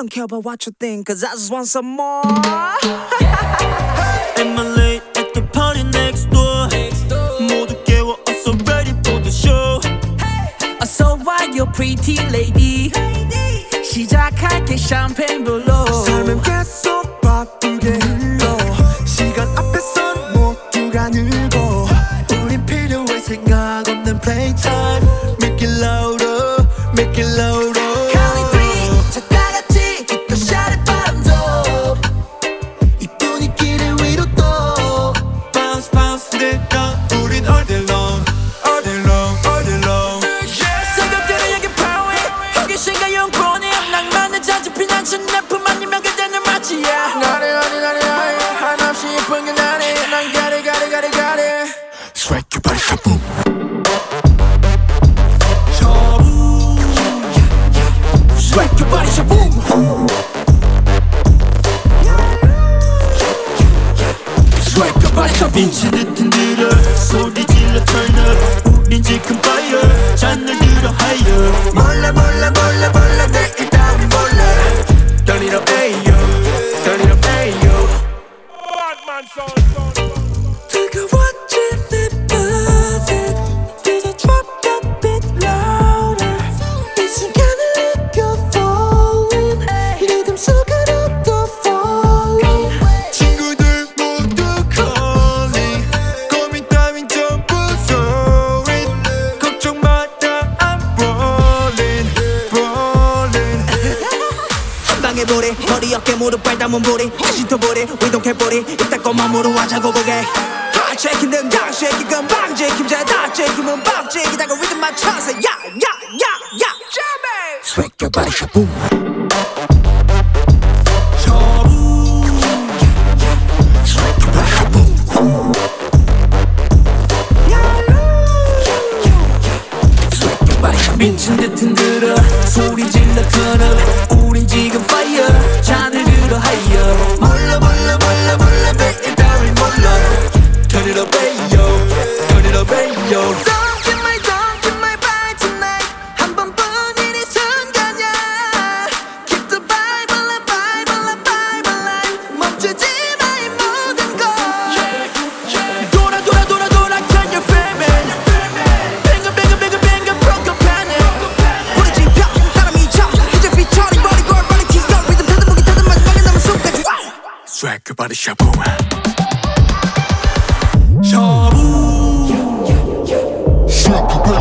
don't care about what you think, cause I just want some more. Am I late at the party next door? 모두 깨워 어서 ready for the show. So why you pretty lady? 시작할게 샴페인 불러. 삶은 계속 바쁘게 흘러 시간 앞에선 모두가 늙어 우린 필요해 생각 없는 playtime. Make it louder, make it louder. Count three, 자 다같이 또 샤를 바람도 이 분위기를 위로 또 Bounce bounce 내가 우린 all day long, all day long, all day long. 생각들은 여기 power 호기심과 영혼이 낭만을 자주 피난신 내품 아니면 그대는 마치야. 나를 한없이 예쁜 게 나를 난 가리 Strike your body shaboom Strike your body shaboom. Strike your body shaboom. 미친 듯 흔들어 소리 질러 turn up 우린 지금 fire 잔을 들어 higher. 몰라 내일 답이 몰라 Turn it up ayo Turn it up ayo 뜨거워진 내 body DJ drop that beat louder. 이 순간을 느껴 falling 리듬 속으로 또 falling. 친구들 모두 calling 고민 따윈 전부 sorry 걱정 마라 I'm rolling 한 방에 보리 머리 어깨 무릎 발 담은 보리 다시 또 보리 We don't care 보리 이따 것만 물어와자고 보게. 쉐이킹 등장 쉐이킹 금방 제킴 잘다 제킴은 밥 제기다가 리듬 맞춰서 야야야야 Strike your body shaboom Strike your body shaboom Strike your body shaboom 미친 듯 흔들어 소리 질러 turn up 우린 지금 fire 잔을 들어 higher. 몰라 내일 답이 몰라 Turn it up ayo Turn it up ayo Don't give my vibe tonight. 한 번뿐인 이 순간이야. Keep the vibe alive. 멈추지 마 이 모든 걸. 돌아 can you feel me? Bang broken panic. 우리 지평 따라 미쳐 이제 featuring 머리 골 빨리 튀어 리듬 타든 무기 타든 마지막에 남은 순간까지. Strike your body shaboom 샤브. Strike your body